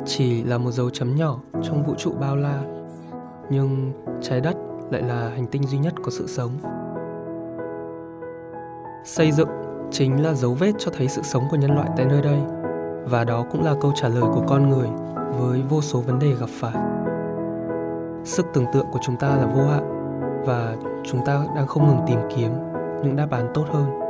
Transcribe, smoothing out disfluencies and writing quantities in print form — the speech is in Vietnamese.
chỉ là một dấu chấm nhỏ trong vũ trụ bao la, nhưng trái đất lại là hành tinh duy nhất có sự sống. Xây dựng chính là dấu vết cho thấy sự sống của nhân loại tại nơi đây, và đó cũng là câu trả lời của con người với vô số vấn đề gặp phải. Sức tưởng tượng của chúng ta là vô hạn, và chúng ta đang không ngừng tìm kiếm những đáp án tốt hơn.